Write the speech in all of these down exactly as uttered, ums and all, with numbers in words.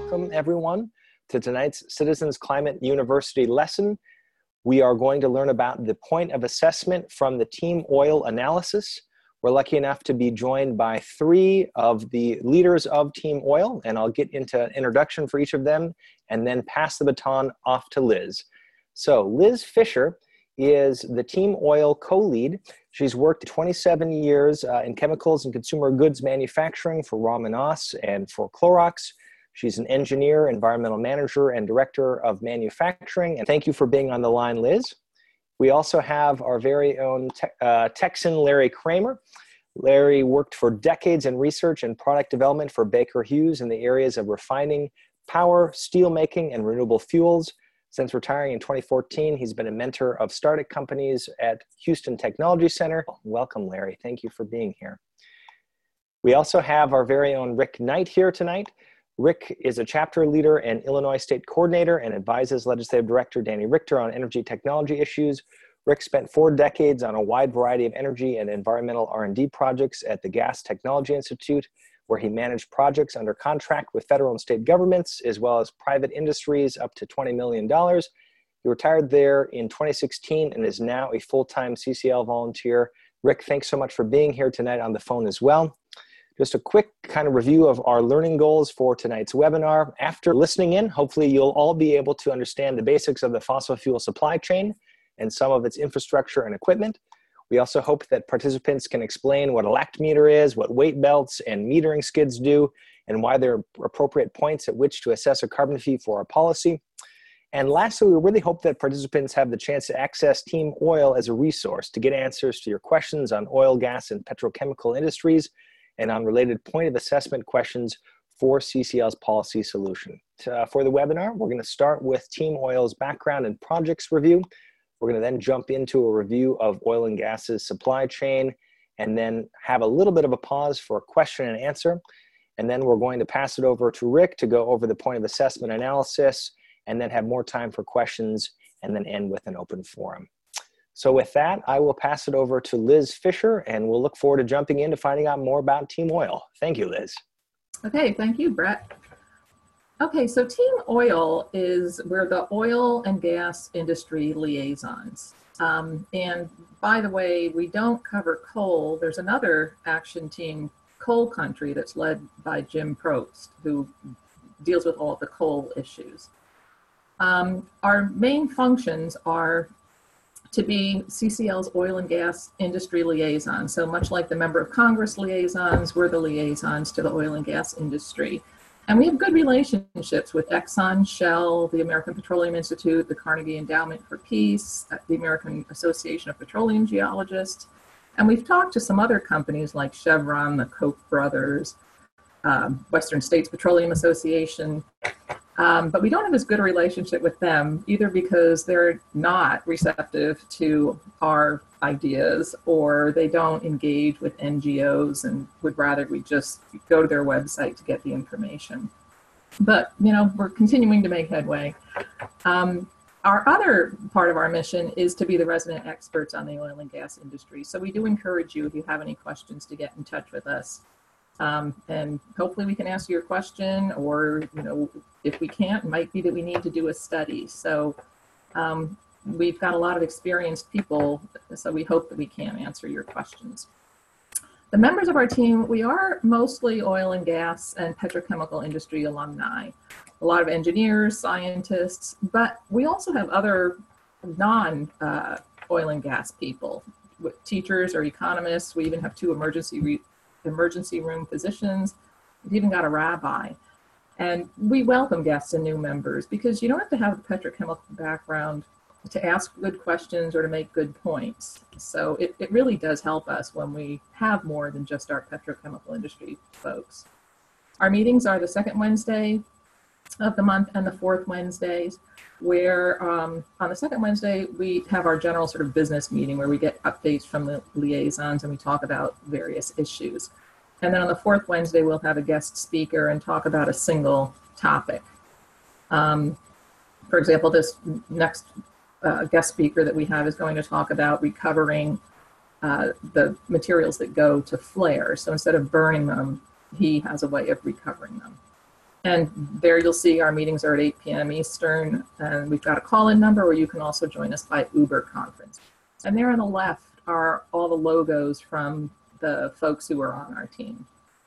welcome everyone to tonight's Citizens Climate University lesson. We are going to learn about the point of assessment from the Team Oil analysis. We're lucky enough to be joined by three of the leaders of Team Oil, and I'll get into an introduction for each of them and then pass the baton off to Liz. So Liz Fisher is the Team Oil co-lead. She's worked twenty-seven years uh, in chemicals and consumer goods manufacturing for Romanos and for Clorox. She's an engineer, environmental manager, and director of manufacturing. And thank you for being on the line, Liz. We also have our very own te uh, Texan, Larry Kramer. Larry worked for decades in research and product development for Baker Hughes in the areas of refining, power, steel making, and renewable fuels. Since retiring in twenty fourteen, he's been a mentor of startup companies at Houston Technology Center. Welcome, Larry. Thank you for being here. We also have our very own Rick Knight here tonight. Rick is a chapter leader and Illinois State Coordinator and advises Legislative Director Danny Richter on energy technology issues. Rick spent four decades on a wide variety of energy and environmental R and D projects at the Gas Technology Institute, where he managed projects under contract with federal and state governments, as well as private industries up to twenty million dollars. He retired there in twenty sixteen and is now a full-time C C L volunteer. Rick, thanks so much for being here tonight on the phone as well. Just a quick kind of review of our learning goals for tonight's webinar. After listening in, hopefully you'll all be able to understand the basics of the fossil fuel supply chain and some of its infrastructure and equipment. We also hope that participants can explain what a lactometer is, what weight belts and metering skids do, and why there are appropriate points at which to assess a carbon fee for our policy. And lastly, we really hope that participants have the chance to access Team Oil as a resource to get answers to your questions on oil, gas, and petrochemical industries, and on related point of assessment questions for C C L's policy solution. Uh, for the webinar, we're going to start with Team Oil's background and projects review. We're going to then jump into a review of oil and gas's supply chain, and then have a little bit of a pause for a question and answer. And then we're going to pass it over to Rick to go over the point of assessment analysis, and then have more time for questions, and then end with an open forum. So with that, I will pass it over to Liz Fisher, and we'll look forward to jumping in to finding out more about Team Oil. Thank you, Liz. Okay, thank you, Brett. Okay, so Team Oil is, we're the oil and gas industry liaisons. Um, and by the way, we don't cover coal. There's another action team, Coal Country, that's led by Jim Probst, who deals with all of the coal issues. Um, our main functions are to be C C L's oil and gas industry liaison. So much like the member of Congress liaisons, we're the liaisons to the oil and gas industry. And we have good relationships with Exxon, Shell, the American Petroleum Institute, the Carnegie Endowment for Peace, the American Association of Petroleum Geologists. And we've talked to some other companies like Chevron, the Koch brothers, um, Western States Petroleum Association. Um, but we don't have as good a relationship with them, either because they're not receptive to our ideas, or they don't engage with N G Os and would rather we just go to their website to get the information. But, you know, we're continuing to make headway. Um, our other part of our mission is to be the resident experts on the oil and gas industry. So we do encourage you, if you have any questions, to get in touch with us. Um, and hopefully we can answer your question, or, you know, if we can't, it might be that we need to do a study. So um, we've got a lot of experienced people, so we hope that we can answer your questions. The members of our team, we are mostly oil and gas and petrochemical industry alumni. A lot of engineers, scientists, but we also have other non uh, oil and gas people, with teachers or economists. We even have two emergency re emergency room physicians. We've even got a rabbi. And we welcome guests and new members, because you don't have to have a petrochemical background to ask good questions or to make good points. So it, it really does help us when we have more than just our petrochemical industry folks. Our meetings are the second Wednesday of the month and the fourth Wednesdays, where um, on the second Wednesday, we have our general sort of business meeting where we get updates from the liaisons and we talk about various issues. And then on the fourth Wednesday, we'll have a guest speaker and talk about a single topic. Um, for example, this next uh, guest speaker that we have is going to talk about recovering uh, the materials that go to flare. So instead of burning them, he has a way of recovering them. And there you'll see our meetings are at eight p m Eastern, and we've got a call-in number where you can also join us by Uber conference. And there on the left are all the logos from the folks who are on our team.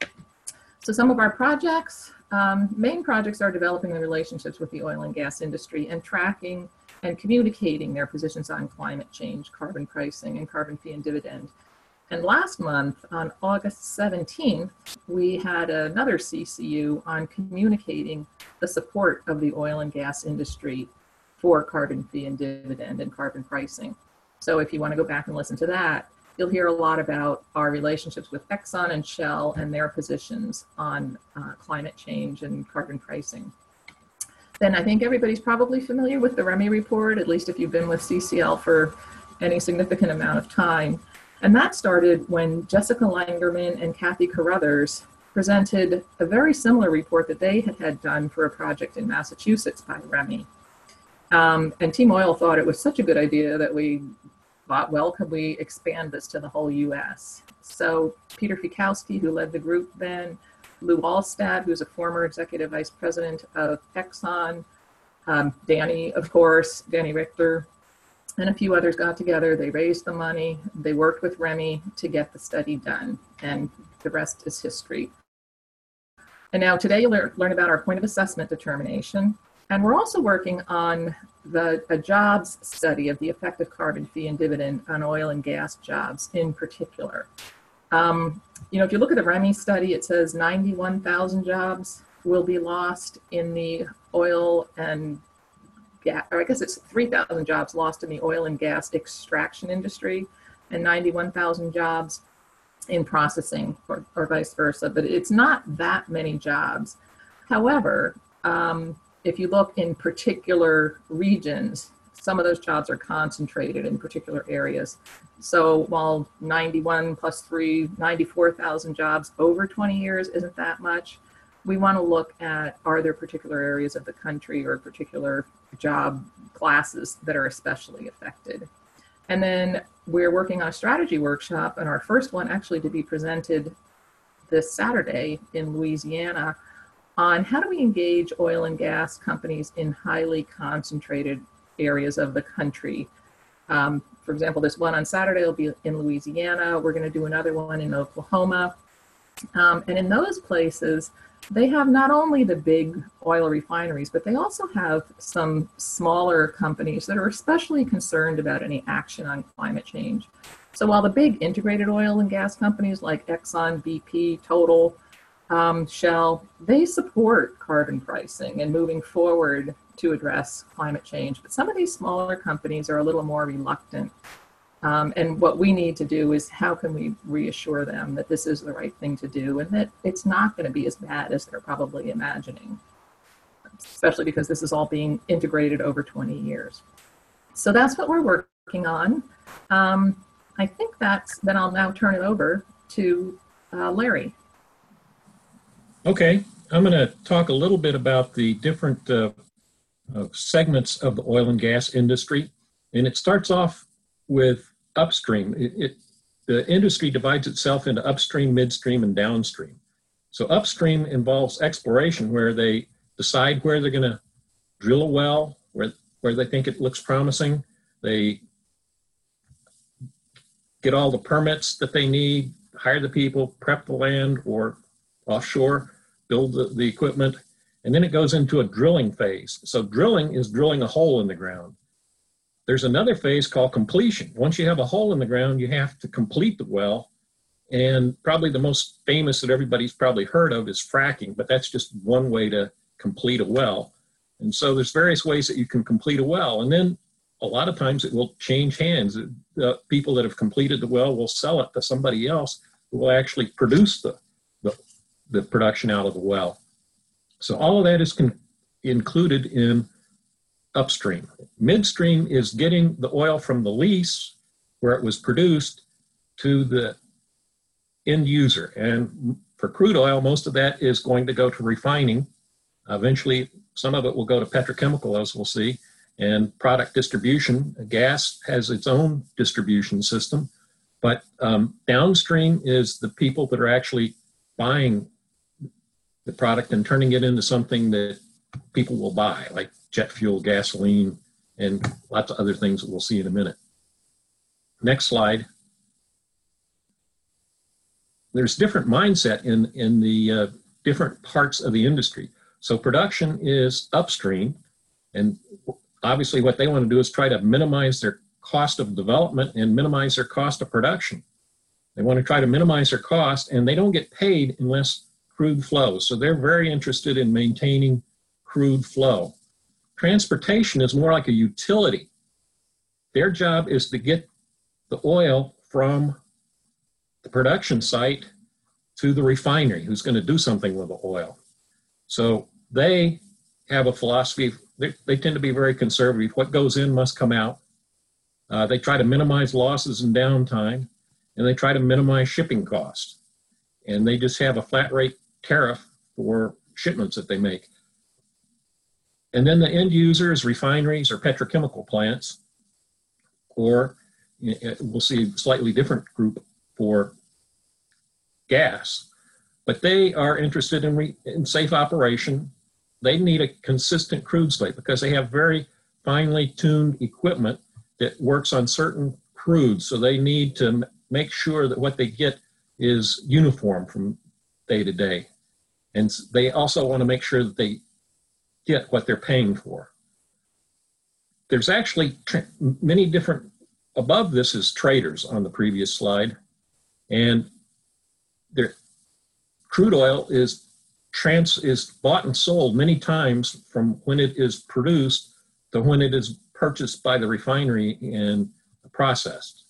So some of our projects, um, main projects are developing the relationships with the oil and gas industry and tracking and communicating their positions on climate change, carbon pricing, and carbon fee and dividend. And last month, on August seventeenth, we had another C C U on communicating the support of the oil and gas industry for carbon fee and dividend and carbon pricing. So if you want to go back and listen to that, you'll hear a lot about our relationships with Exxon and Shell and their positions on uh, climate change and carbon pricing. Then I think everybody's probably familiar with the REMI report, at least if you've been with C C L for any significant amount of time. And that started when Jessica Langerman and Kathy Carruthers presented a very similar report that they had had done for a project in Massachusetts by REMI. Um, and Team Oil thought it was such a good idea that we thought, well, could we expand this to the whole U S? So Peter Fikowski, who led the group then, Lou Alstad, who's a former executive vice president of Exxon, um, Danny, of course, Danny Richter, and a few others got together. They raised the money. They worked with REMI to get the study done, and the rest is history. And now today you'll learn about our point of assessment determination. And we're also working on the, a jobs study of the effect of carbon fee and dividend on oil and gas jobs in particular. Um, you know, if you look at the REMI study, it says ninety-one thousand jobs will be lost in the oil and gas, or I guess it's three thousand jobs lost in the oil and gas extraction industry and ninety-one thousand jobs in processing, or, or vice versa, but it's not that many jobs. However, um, if you look in particular regions, some of those jobs are concentrated in particular areas. So while ninety-one plus three, ninety-four thousand jobs over twenty years isn't that much, we want to look at, are there particular areas of the country or particular job classes that are especially affected? And then we're working on a strategy workshop, and our first one actually to be presented this Saturday in Louisiana, on how do we engage oil and gas companies in highly concentrated areas of the country. Um, for example, this one on Saturday will be in Louisiana. We're going to do another one in Oklahoma. Um, and in those places, they have not only the big oil refineries, but they also have some smaller companies that are especially concerned about any action on climate change. So while the big integrated oil and gas companies like Exxon, B P, Total, um, Shell, they support carbon pricing and moving forward to address climate change. But some of these smaller companies are a little more reluctant. Um, and what we need to do is how can we reassure them that this is the right thing to do and that it's not going to be as bad as they're probably imagining, especially because this is all being integrated over twenty years. So that's what we're working on. Um, I think that's, then I'll now turn it over to uh, Larry. Okay, I'm going to talk a little bit about the different uh, uh, segments of the oil and gas industry. And it starts off with upstream. It, it, the industry divides itself into upstream, midstream, and downstream. So upstream involves exploration, where they decide where they're going to drill a well, where, where they think it looks promising. They get all the permits that they need, hire the people, prep the land, or offshore, build the, the equipment, and then it goes into a drilling phase. So drilling is drilling a hole in the ground. There's another phase called completion. Once you have a hole in the ground, you have to complete the well. And probably the most famous that everybody's probably heard of is fracking, but that's just one way to complete a well. And so there's various ways that you can complete a well. And then a lot of times it will change hands. The people that have completed the well will sell it to somebody else who will actually produce the, the, the production out of the well. So all of that is con- included in upstream. Midstream is getting the oil from the lease where it was produced to the end user. And for crude oil, most of that is going to go to refining. Eventually, some of it will go to petrochemical, as we'll see, and product distribution. Gas has its own distribution system, but um, downstream is the people that are actually buying the product and turning it into something that people will buy, like jet fuel, gasoline, and lots of other things that we'll see in a minute. Next slide. There's different mindset in, in the uh, different parts of the industry. So production is upstream, and obviously what they want to do is try to minimize their cost of development and minimize their cost of production. They want to try to minimize their cost, and they don't get paid unless crude flows. So they're very interested in maintaining crude flow. Transportation is more like a utility. Their job is to get the oil from the production site to the refinery who's going to do something with the oil. So they have a philosophy, they, they tend to be very conservative. What goes in must come out. Uh, they try to minimize losses and downtime, and they try to minimize shipping costs. And they just have a flat rate tariff for shipments that they make. And then the end users, refineries or petrochemical plants, or we'll see a slightly different group for gas, but they are interested in, re, in safe operation. They need a consistent crude slate because they have very finely tuned equipment that works on certain crudes. So they need to make sure that what they get is uniform from day to day. And they also want to make sure that they get what they're paying for. There's actually many different, above this is traders on the previous slide. And their crude oil is trans is bought and sold many times from when it is produced to when it is purchased by the refinery and processed.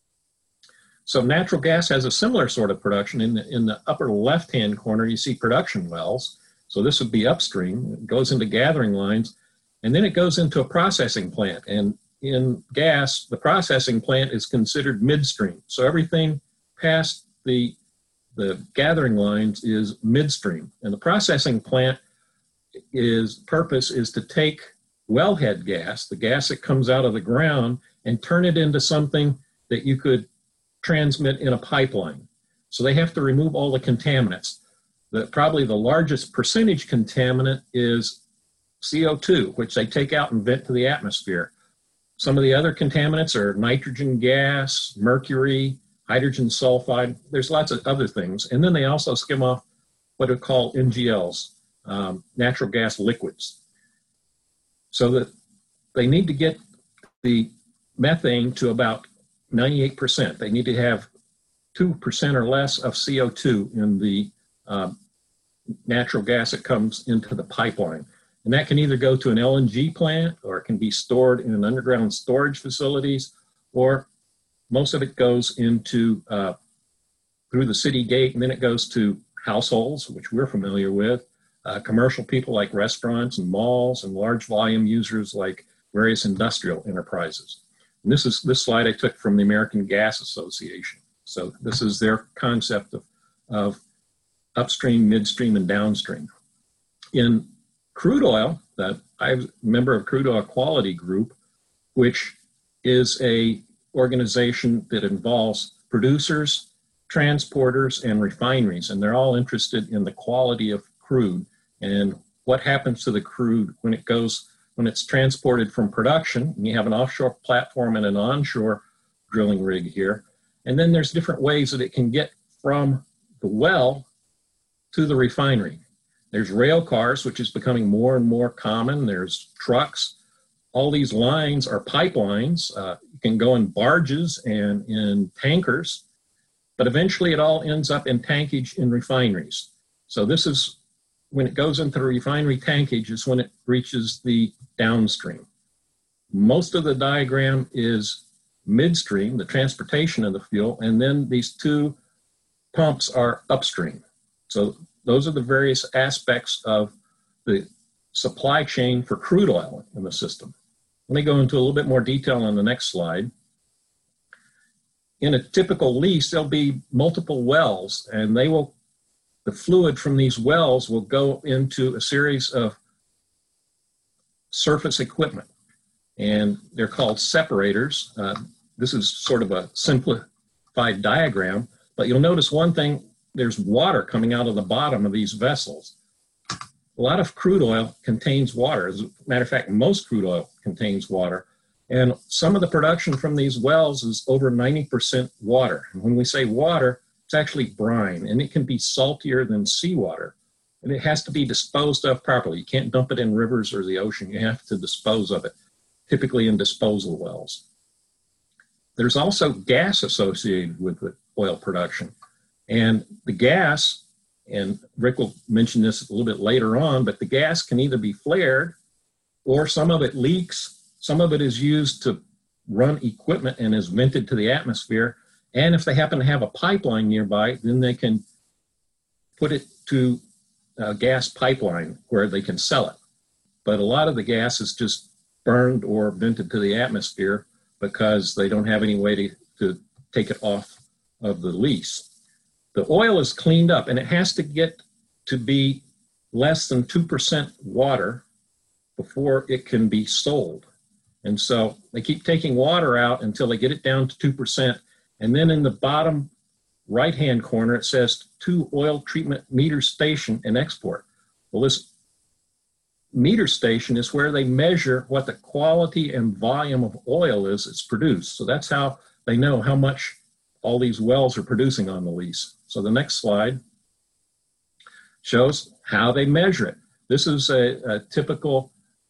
So natural gas has a similar sort of production. In the, in the upper left-hand corner, you see production wells. So this would be upstream. It goes into gathering lines, and then it goes into a processing plant. And in gas, the processing plant is considered midstream. So everything past the The gathering lines is midstream, and the processing plant is purpose is to take wellhead gas, the gas that comes out of the ground, and turn it into something that you could transmit in a pipeline. So they have to remove all the contaminants. The, probably the largest percentage contaminant is C O two, which they take out and vent to the atmosphere. Some of the other contaminants are nitrogen gas, mercury, hydrogen sulfide. There's lots of other things. And then they also skim off what are called N G Ls, um, natural gas liquids. So that they need to get the methane to about ninety-eight percent. They need to have two percent or less of C O two in the um, natural gas that comes into the pipeline. And that can either go to an L N G plant, or it can be stored in underground storage facilities, or most of it goes into uh, through the city gate, and then it goes to households, which we're familiar with, uh, commercial people like restaurants and malls, and large volume users like various industrial enterprises. And this is this slide I took from the American Gas Association. So this is their concept of, of upstream, midstream, and downstream. In crude oil, that I'm a member of Crude Oil Quality Group, which is a organization that involves producers, transporters, and refineries, and they're all interested in the quality of crude and what happens to the crude when it goes, when it's transported from production. And you have an offshore platform and an onshore drilling rig here. And then there's different ways that it can get from the well to the refinery. There's rail cars, which is becoming more and more common. There's trucks. All these lines are pipelines. Uh, you can go in barges and in tankers, but eventually it all ends up in tankage in refineries. So this is when it goes into the refinery tankage is when it reaches the downstream. Most of the diagram is midstream, the transportation of the fuel, and then these two pumps are upstream. So those are the various aspects of the supply chain for crude oil in the system. Let me go into a little bit more detail on the next slide. In a typical lease, there'll be multiple wells, and they will, the fluid from these wells will go into a series of surface equipment, and they're called separators. Uh, this is sort of a simplified diagram, but you'll notice one thing, there's water coming out of the bottom of these vessels. a lot of crude oil contains water. As a matter of fact, most crude oil contains water. And some of the production from these wells is over ninety percent water. And when we say water, it's actually brine, and it can be saltier than seawater. And it has to be disposed of properly. You can't dump it in rivers or the ocean. You have to dispose of it, typically in disposal wells. There's also gas associated with the oil production. And the gas, and Rick will mention this a little bit later on, but the gas can either be flared or some of it leaks. Some of it is used to run equipment and is vented to the atmosphere. And if they happen to have a pipeline nearby, then they can put it to a gas pipeline where they can sell it. But a lot of the gas is just burned or vented to the atmosphere because they don't have any way to, to take it off of the lease. The oil is cleaned up, and it has to get to be less than two percent water before it can be sold. And so they keep taking water out until they get it down to two percent. And then in the bottom right-hand corner, it says to oil treatment meter station and export. Well, this meter station is where they measure what the quality and volume of oil is that's produced. So that's how they know how much all these wells are producing on the lease. So the next slide shows how they measure it. This is a, a typical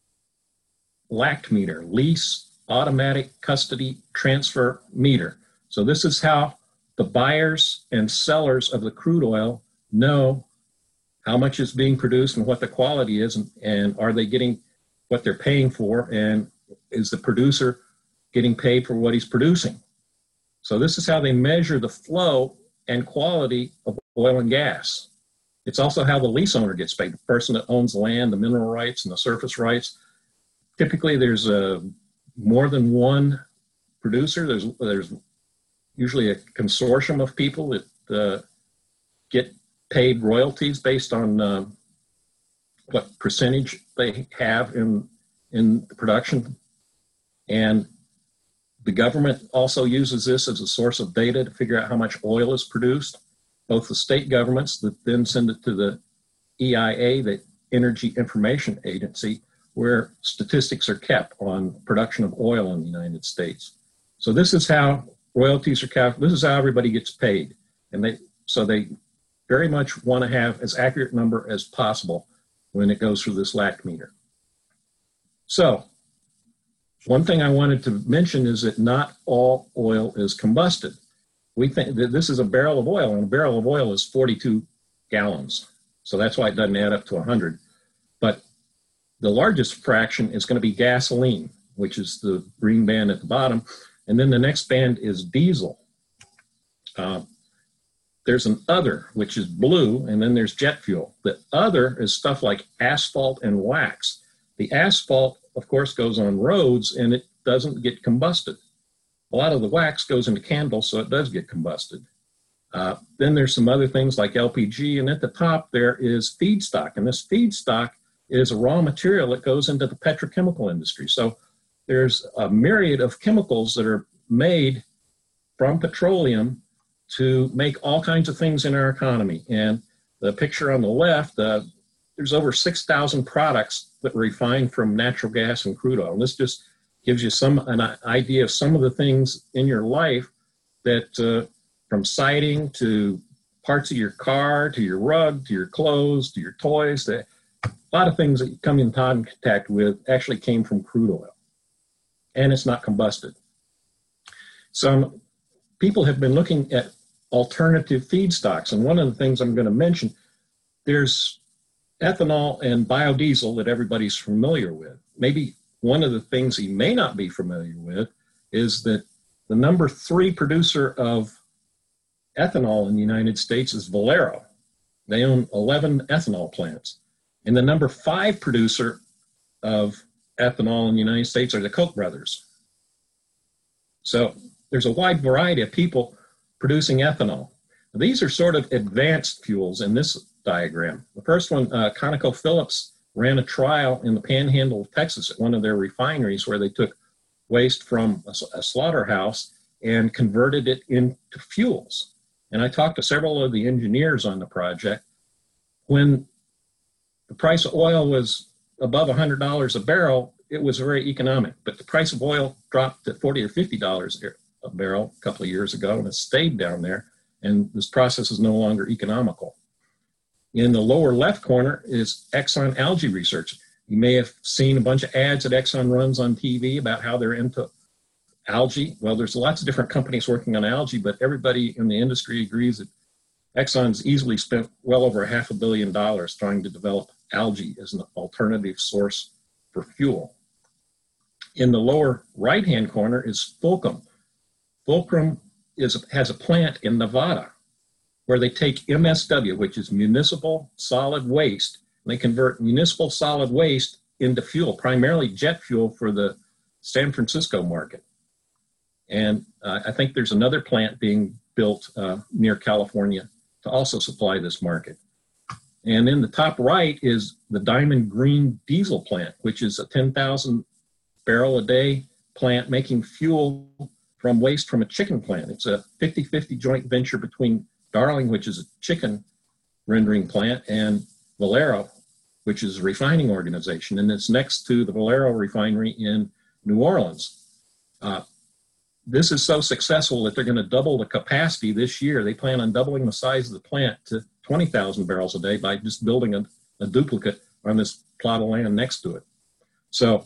L A C T meter, lease automatic custody transfer meter. So this is how the buyers and sellers of the crude oil know how much is being produced and what the quality is, and, and are they getting what they're paying for, and is the producer getting paid for what he's producing. So this is how they measure the flow and quality of oil and gas. It's also how the lease owner gets paid, the person that owns the land, the mineral rights, and the surface rights. Typically, there's a, more than one producer. There's, there's usually a consortium of people that uh, get paid royalties based on uh, what percentage they have in, in the production. And the government also uses this as a source of data to figure out how much oil is produced. Both the state governments that then send it to the E I A, the Energy Information Agency, where statistics are kept on production of oil in the United States. So this is how royalties are calculated. This is how everybody gets paid. And they, so they very much want to have as accurate number as possible when it goes through this L A C T meter. So one thing I wanted to mention is that not all oil is combusted. We think that this is a barrel of oil, and a barrel of oil is forty-two gallons. So that's why it doesn't add up to one hundred. But the largest fraction is going to be gasoline, which is the green band at the bottom. And then the next band is diesel. Uh, there's an other, which is blue, and then there's jet fuel. The other is stuff like asphalt and wax. The asphalt, of course, goes on roads, and it doesn't get combusted. A lot of the wax goes into candles, so it does get combusted. Uh, then there's some other things like L P G, and at the top there is feedstock. And this feedstock is a raw material that goes into the petrochemical industry. So there's a myriad of chemicals that are made from petroleum to make all kinds of things in our economy. And the picture on the left, uh, there's over six thousand products that are refined from natural gas and crude oil. And this just gives you some an idea of some of the things in your life that, uh, from siding to parts of your car, to your rug, to your clothes, to your toys, to a lot of things that you come in contact with actually came from crude oil. And it's not combusted. Some people have been looking at alternative feedstocks. And one of the things I'm going to mention, there's ethanol and biodiesel that everybody's familiar with. Maybe one of the things you may not be familiar with is that the number three producer of ethanol in the United States is Valero. They own eleven ethanol plants. And the number five producer of ethanol in the United States are the Koch brothers. So there's a wide variety of people producing ethanol. These are sort of advanced fuels in this diagram. The first one, uh, ConocoPhillips ran a trial in the panhandle of Texas at one of their refineries where they took waste from a, a slaughterhouse and converted it into fuels. And I talked to several of the engineers on the project. When the price of oil was above one hundred dollars a barrel, it was very economic. But the price of oil dropped to forty or fifty dollars a barrel a couple of years ago, and it stayed down there, and this process is no longer economical. In the lower left corner is Exxon algae research. You may have seen a bunch of ads that Exxon runs on T V about how they're into algae. Well, there's lots of different companies working on algae, but everybody in the industry agrees that Exxon's easily spent well over a half a billion dollars trying to develop algae as an alternative source for fuel. In the lower right-hand corner is Fulcrum. Fulcrum is, has a plant in Nevada where they take M S W, which is municipal solid waste, and they convert municipal solid waste into fuel, primarily jet fuel for the San Francisco market. And uh, I think there's another plant being built uh, near California to also supply this market. And in the top right is the Diamond Green Diesel plant, which is a ten thousand barrel a day plant making fuel from waste from a chicken plant. It's a fifty fifty joint venture between Darling, which is a chicken rendering plant, and Valero, which is a refining organization. And it's next to the Valero refinery in New Orleans. Uh, this is so successful that they're going to double the capacity this year. They plan on doubling the size of the plant to twenty thousand barrels a day by just building a, a duplicate on this plot of land next to it. So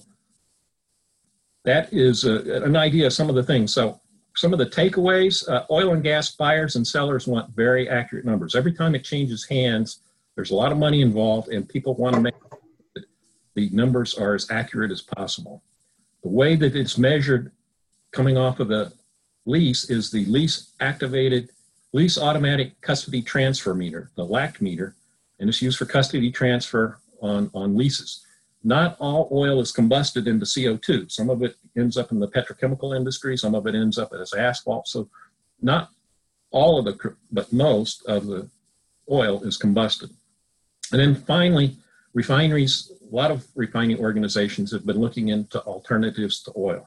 that is a, an idea of some of the things. So some of the takeaways, uh, oil and gas buyers and sellers want very accurate numbers. Every time it changes hands, there's a lot of money involved, and people want to make sure that the numbers are as accurate as possible. The way that it's measured coming off of the lease is the lease activated, lease automatic custody transfer meter, the L A C meter, and it's used for custody transfer on, on leases. Not all oil is combusted into C O two. Some of it ends up in the petrochemical industry. Some of it ends up as asphalt. So not all of the, but most of the oil is combusted. And then finally, refineries, a lot of refining organizations have been looking into alternatives to oil.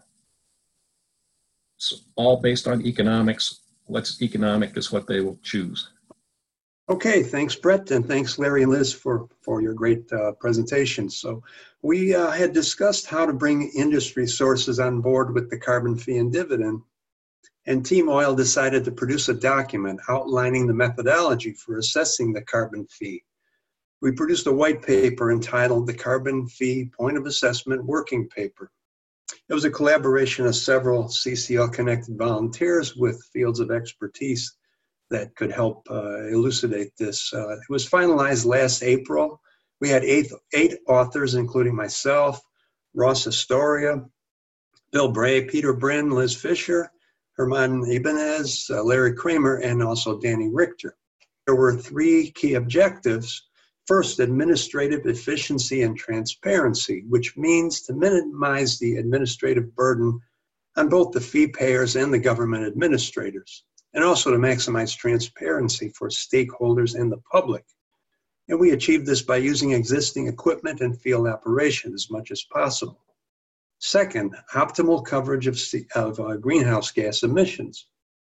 It's all based on economics. What's economic is what they will choose. Okay, thanks, Brett, and thanks, Larry and Liz, for, for your great uh, presentation. So we uh, had discussed how to bring industry sources on board with the carbon fee and dividend, and Team Oil decided to produce a document outlining the methodology for assessing the carbon fee. We produced a white paper entitled the Carbon Fee Point of Assessment Working Paper. It was a collaboration of several C C L-connected volunteers with fields of expertise that could help uh, elucidate this. Uh, it was finalized last April. We had eight, eight authors, including myself, Ross Astoria, Bill Bray, Peter Brin, Liz Fisher, Herman Ibanez, uh, Larry Kramer, and also Danny Richter. There were three key objectives. First, administrative efficiency and transparency, which means to minimize the administrative burden on both the fee payers and the government administrators, and also to maximize transparency for stakeholders and the public. And we achieved this by using existing equipment and field operation as much as possible. Second, optimal coverage of, of uh, greenhouse gas emissions.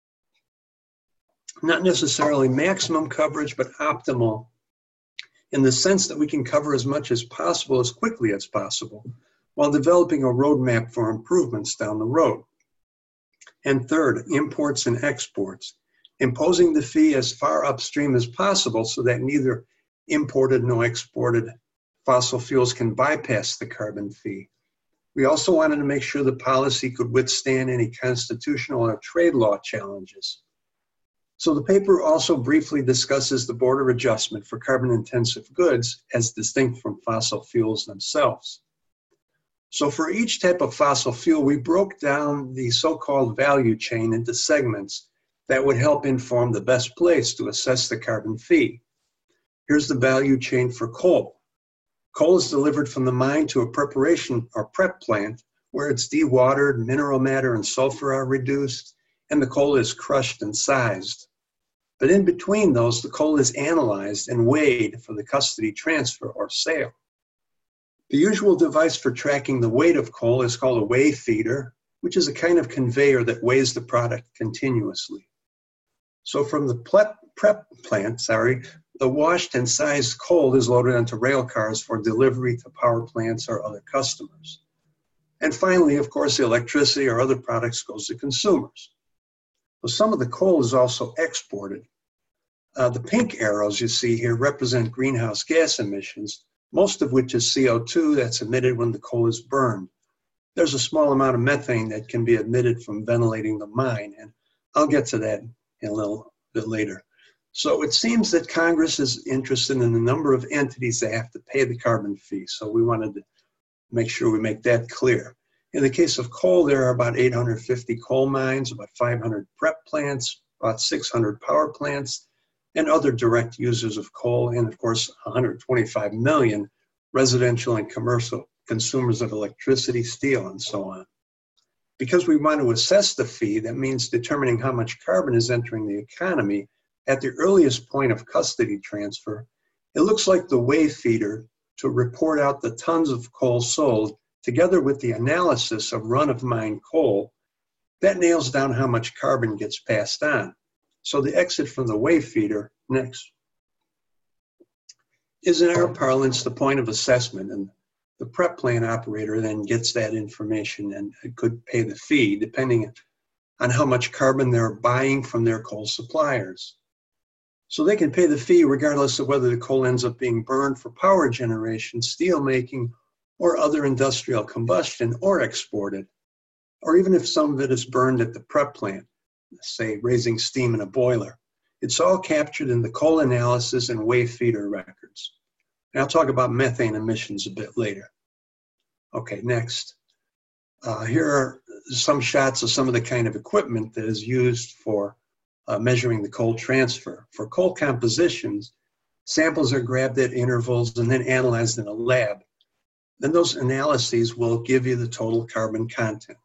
Not necessarily maximum coverage, but optimal in the sense that we can cover as much as possible as quickly as possible while developing a roadmap for improvements down the road. And third, imports and exports, imposing the fee as far upstream as possible so that neither imported nor exported fossil fuels can bypass the carbon fee. We also wanted to make sure the policy could withstand any constitutional or trade law challenges. So the paper also briefly discusses the border adjustment for carbon-intensive goods as distinct from fossil fuels themselves. So for each type of fossil fuel, we broke down the so-called value chain into segments that would help inform the best place to assess the carbon fee. Here's the value chain for coal. Coal is delivered from the mine to a preparation or prep plant where it's dewatered, mineral matter and sulfur are reduced, and the coal is crushed and sized. But in between those, the coal is analyzed and weighed for the custody transfer or sale. The usual device for tracking the weight of coal is called a weigh feeder, which is a kind of conveyor that weighs the product continuously. So from the prep plant, sorry, The washed and sized coal is loaded onto rail cars for delivery to power plants or other customers. And finally, of course, the electricity or other products goes to consumers. So some of the coal is also exported. Uh, the pink arrows you see here represent greenhouse gas emissions, most of which is C O two that's emitted when the coal is burned. There's a small amount of methane that can be emitted from ventilating the mine, and I'll get to that in a little bit later. So it seems that Congress is interested in the number of entities that have to pay the carbon fee. So we wanted to make sure we make that clear. In the case of coal, there are about eight hundred fifty coal mines, about five hundred prep plants, about six hundred power plants, and other direct users of coal, and of course, one hundred twenty-five million residential and commercial consumers of electricity, steel, and so on. Because we want to assess the fee, that means determining how much carbon is entering the economy at the earliest point of custody transfer. It looks like the wave feeder to report out the tons of coal sold, together with the analysis of run-of-mine coal, that nails down how much carbon gets passed on. So the exit from the wave feeder, next, is in our parlance the point of assessment, and the prep plant operator then gets that information and could pay the fee depending on how much carbon they're buying from their coal suppliers. So they can pay the fee regardless of whether the coal ends up being burned for power generation, steel making, or other industrial combustion, or exported, or even if some of it is burned at the prep plant, say raising steam in a boiler. It's all captured in the coal analysis and wave feeder records. And I'll talk about methane emissions a bit later. Okay, next. Uh, here are some shots of some of the kind of equipment that is used for uh, measuring the coal transfer. For coal compositions, samples are grabbed at intervals and then analyzed in a lab. Then those analyses will give you the total carbon content.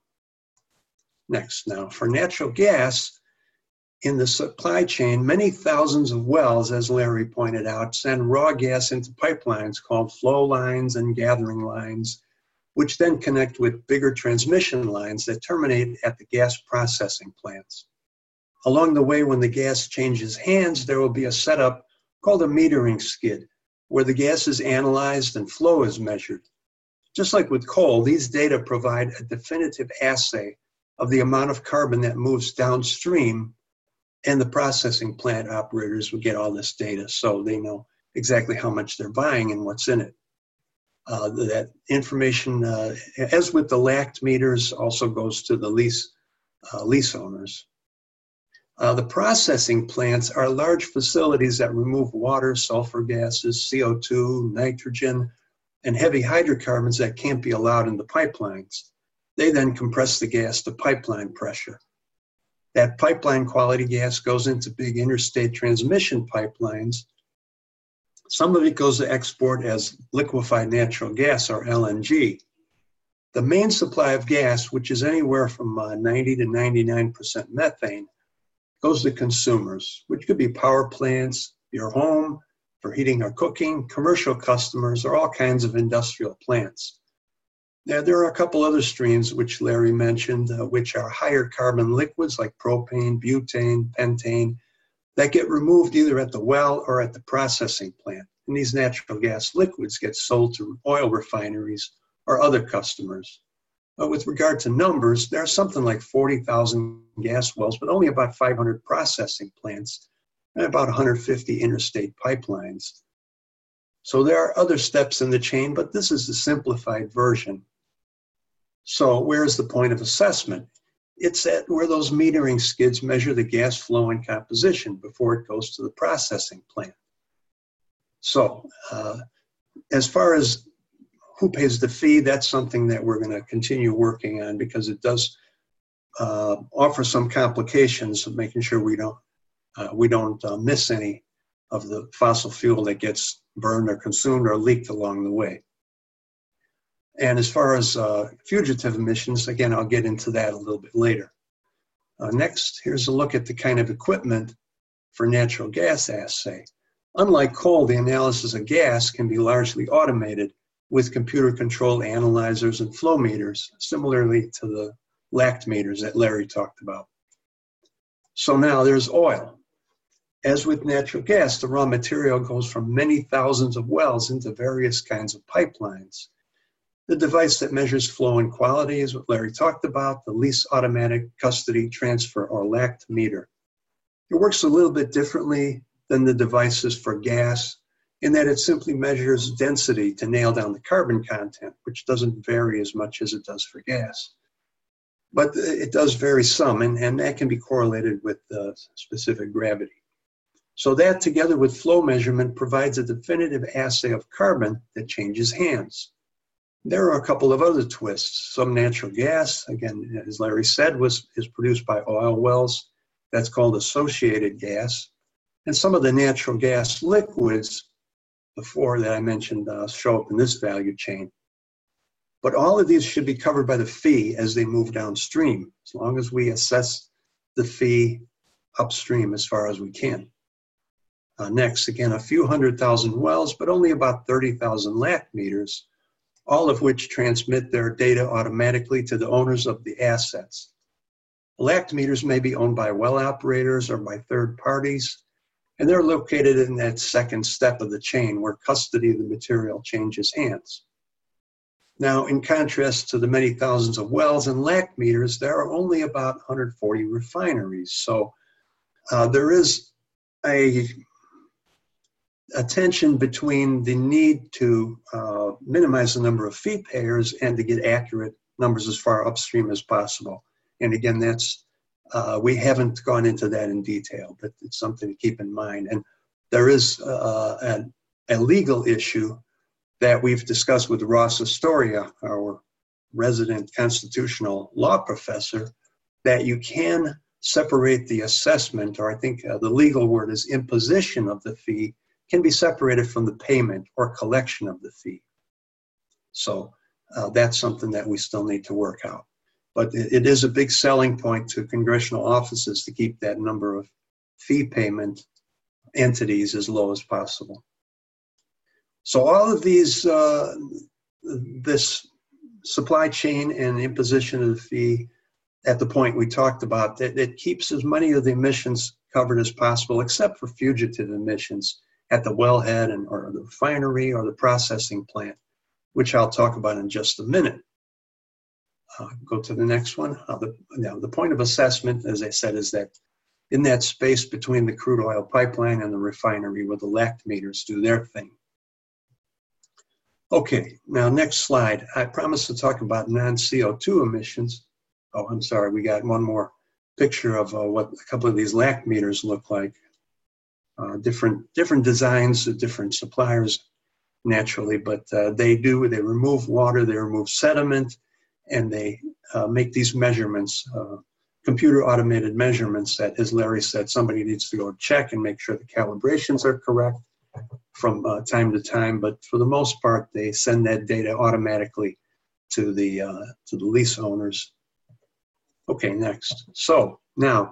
Next, now, for natural gas, in the supply chain, many thousands of wells, as Larry pointed out, send raw gas into pipelines called flow lines and gathering lines, which then connect with bigger transmission lines that terminate at the gas processing plants. Along the way, when the gas changes hands, there will be a setup called a metering skid, where the gas is analyzed and flow is measured. Just like with coal, these data provide a definitive assay of the amount of carbon that moves downstream, and the processing plant operators will get all this data so they know exactly how much they're buying and what's in it. Uh, that information, uh, as with the L A C T meters, also goes to the lease, uh, lease owners. Uh, the processing plants are large facilities that remove water, sulfur gases, C O two, nitrogen, and heavy hydrocarbons that can't be allowed in the pipelines. They then compress the gas to pipeline pressure. That pipeline quality gas goes into big interstate transmission pipelines. Some of it goes to export as liquefied natural gas, or L N G. The main supply of gas, which is anywhere from uh, ninety to ninety-nine percent methane, goes to consumers, which could be power plants, your home, for heating or cooking, commercial customers, or all kinds of industrial plants. Now, there are a couple other streams which Larry mentioned, uh, which are higher carbon liquids like propane, butane, pentane, that get removed either at the well or at the processing plant. And these natural gas liquids get sold to oil refineries or other customers. But with regard to numbers, there are something like forty thousand gas wells, but only about five hundred processing plants and about one hundred fifty interstate pipelines. So there are other steps in the chain, but this is the simplified version. So where's the point of assessment? It's at where those metering skids measure the gas flow and composition before it goes to the processing plant. So uh, as far as who pays the fee, that's something that we're going to continue working on because it does uh, offer some complications of making sure we don't, uh, we don't uh, miss any of the fossil fuel that gets burned or consumed or leaked along the way. And as far as uh, fugitive emissions, again, I'll get into that a little bit later. Uh, next, here's a look at the kind of equipment for natural gas assay. Unlike coal, the analysis of gas can be largely automated with computer-controlled analyzers and flow meters, similarly to the L A C T meters that Larry talked about. So now there's oil. As with natural gas, the raw material goes from many thousands of wells into various kinds of pipelines. The device that measures flow and quality is what Larry talked about, the lease automatic custody transfer, or L A C T meter. It works a little bit differently than the devices for gas in that it simply measures density to nail down the carbon content, which doesn't vary as much as it does for gas. But it does vary some, and, and that can be correlated with uh, specific gravity. So that, together with flow measurement, provides a definitive assay of carbon that changes hands. There are a couple of other twists. Some natural gas, again, as Larry said, was, is produced by oil wells. That's called associated gas. And some of the natural gas liquids before that I mentioned uh, show up in this value chain. But all of these should be covered by the fee as they move downstream, as long as we assess the fee upstream as far as we can. Uh, next, again, a few hundred thousand wells, but only about thirty thousand L A C T meters, all of which transmit their data automatically to the owners of the assets. L A C T meters may be owned by well operators or by third parties, and they're located in that second step of the chain where custody of the material changes hands. Now, in contrast to the many thousands of wells and L A C T meters, there are only about one hundred forty refineries. So uh, there is a, a tension between the need to uh, minimize the number of fee payers and to get accurate numbers as far upstream as possible. And again, that's uh, we haven't gone into that in detail, but it's something to keep in mind. And there is uh, a, a legal issue that we've discussed with Ross Astoria, our resident constitutional law professor, that you can separate the assessment, or I think uh, the legal word is imposition of the fee, can be separated from the payment or collection of the fee. So uh, that's something that we still need to work out. But it, it is a big selling point to congressional offices to keep that number of fee payment entities as low as possible. So all of these, uh, this supply chain and imposition of the fee at the point we talked about, it, it keeps as many of the emissions covered as possible, except for fugitive emissions at the wellhead and or the refinery or the processing plant, which I'll talk about in just a minute. Uh, go to the next one. Uh, the, now, the point of assessment, as I said, is that in that space between the crude oil pipeline and the refinery where the L A C T meters do their thing. Okay, now next slide. I promised to talk about non C O two emissions. Oh, I'm sorry, we got one more picture of uh, what a couple of these L A C T meters look like. Uh, different, different designs, different suppliers naturally, but uh, they do, they remove water, they remove sediment, and they uh, make these measurements, uh, computer automated measurements that, as Larry said, somebody needs to go check and make sure the calibrations are correct from uh, time to time, but for the most part, they send that data automatically to the, uh, to the lease owners. Okay, next. So now,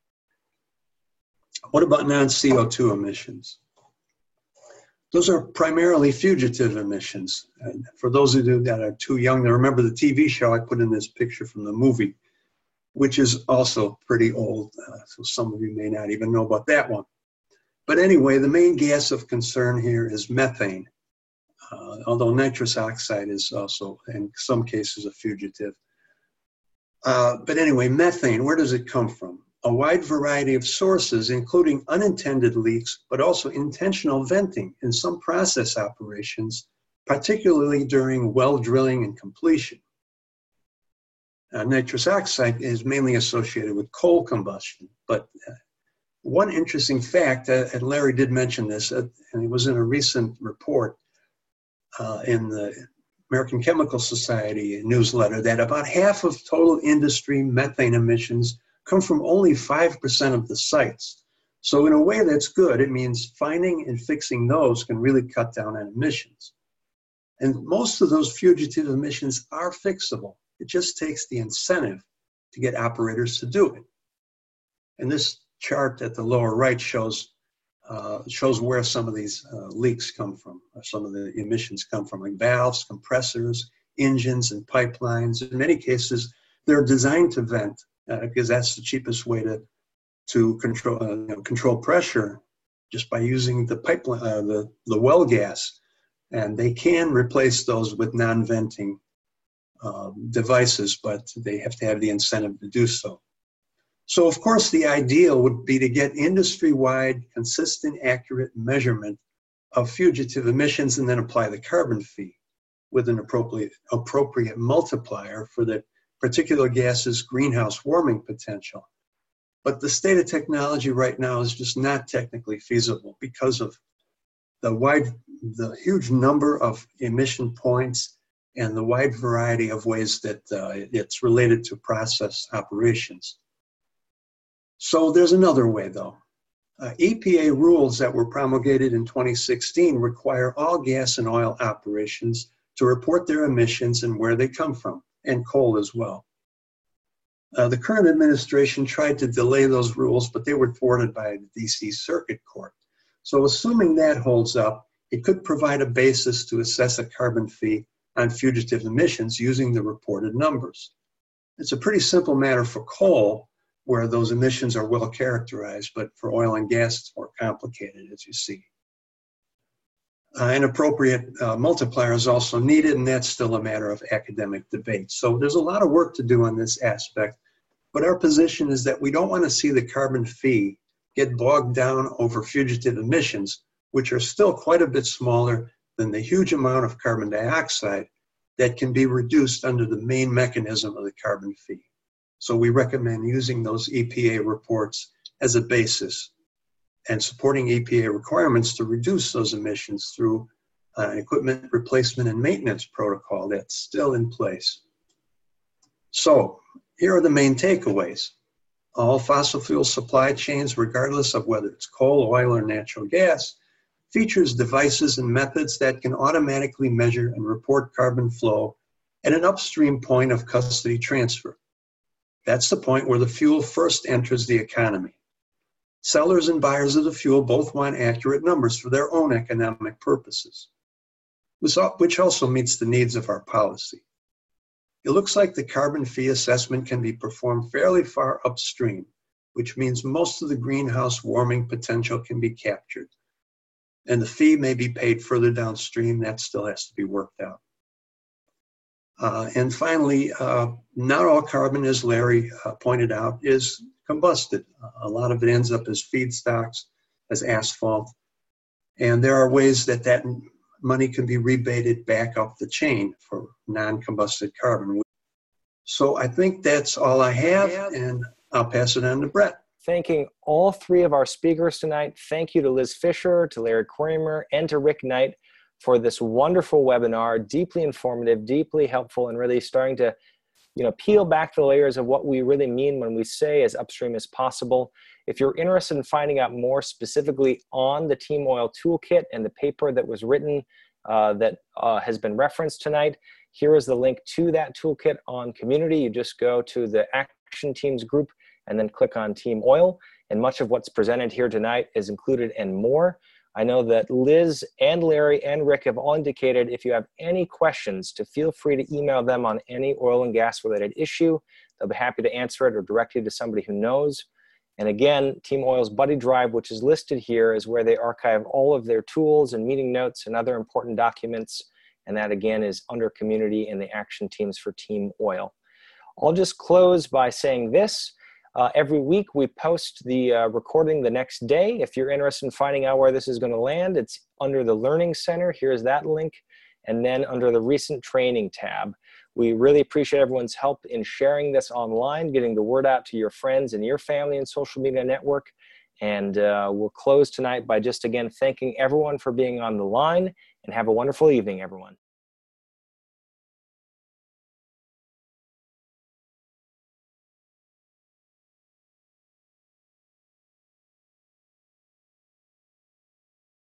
what about non C O two emissions? Those are primarily fugitive emissions. And for those of you that are too young to remember the T V show, I put in this picture from the movie, which is also pretty old, uh, so some of you may not even know about that one. But anyway, the main gas of concern here is methane, uh, although nitrous oxide is also, in some cases, a fugitive. Uh, but anyway, methane, where does it come from? A wide variety of sources, including unintended leaks, but also intentional venting in some process operations, particularly during well drilling and completion. Uh, nitrous oxide is mainly associated with coal combustion, but uh, one interesting fact, uh, and Larry did mention this, uh, and it was in a recent report uh, in the American Chemical Society newsletter, that about half of total industry methane emissions come from only five percent of the sites. So in a way that's good. It means finding and fixing those can really cut down on emissions. And most of those fugitive emissions are fixable. It just takes the incentive to get operators to do it. And this chart at the lower right shows uh, shows where some of these uh, leaks come from, or some of the emissions come from, like valves, compressors, engines, and pipelines. In many cases, they're designed to vent uh, because that's the cheapest way to, to control, uh, you know, control pressure just by using the pipeline, uh, the, the well gas. And they can replace those with non-venting uh, devices, but they have to have the incentive to do so. So, of course, the ideal would be to get industry-wide, consistent, accurate measurement of fugitive emissions and then apply the carbon fee with an appropriate, appropriate multiplier for the particular gas's greenhouse warming potential. But the state of technology right now is just not technically feasible because of the wide, the huge number of emission points and the wide variety of ways that uh, it's related to process operations. So there's another way though. Uh, E P A rules that were promulgated in twenty sixteen require all gas and oil operations to report their emissions and where they come from, and coal as well. Uh, the current administration tried to delay those rules, but they were thwarted by the D C Circuit Court. So assuming that holds up, it could provide a basis to assess a carbon fee on fugitive emissions using the reported numbers. It's a pretty simple matter for coal, where those emissions are well characterized, but for oil and gas, it's more complicated, as you see. Uh, an appropriate uh, multiplier is also needed, and that's still a matter of academic debate. So there's a lot of work to do on this aspect, but our position is that we don't want to see the carbon fee get bogged down over fugitive emissions, which are still quite a bit smaller than the huge amount of carbon dioxide that can be reduced under the main mechanism of the carbon fee. So we recommend using those E P A reports as a basis and supporting E P A requirements to reduce those emissions through uh, equipment replacement and maintenance protocol that's still in place. So here are the main takeaways. All fossil fuel supply chains, regardless of whether it's coal, oil, or natural gas, features devices and methods that can automatically measure and report carbon flow at an upstream point of custody transfer. That's the point where the fuel first enters the economy. Sellers and buyers of the fuel both want accurate numbers for their own economic purposes, which also meets the needs of our policy. It looks like the carbon fee assessment can be performed fairly far upstream, which means most of the greenhouse warming potential can be captured. And the fee may be paid further downstream. That still has to be worked out. Uh, and finally, uh, not all carbon, as Larry uh, pointed out, is combusted. A lot of it ends up as feedstocks, as asphalt. And there are ways that that money can be rebated back up the chain for non-combusted carbon. So I think that's all I have, and I'll pass it on to Brett. Thanking all three of our speakers tonight. Thank you to Liz Fisher, to Larry Kramer, and to Rick Knight for this wonderful webinar, deeply informative, deeply helpful, and really starting to, you know, peel back the layers of what we really mean when we say as upstream as possible. If you're interested in finding out more specifically on the Team Oil Toolkit and the paper that was written uh, that uh, has been referenced tonight, here is the link to that toolkit on Community. You just go to the Action Teams group and then click on Team Oil, and much of what's presented here tonight is included and more. I know that Liz and Larry and Rick have all indicated if you have any questions to feel free to email them on any oil and gas related issue. They'll be happy to answer it or direct you to somebody who knows. And again, Team Oil's Buddy Drive, which is listed here, is where they archive all of their tools and meeting notes and other important documents. And that again is under Community in the Action Teams for Team Oil. I'll just close by saying this. Uh, every week we post the uh, recording the next day. If you're interested in finding out where this is going to land, it's under the Learning Center. Here's that link. And then under the Recent Training tab. We really appreciate everyone's help in sharing this online, getting the word out to your friends and your family and social media network. And uh, we'll close tonight by just again thanking everyone for being on the line, and have a wonderful evening, everyone.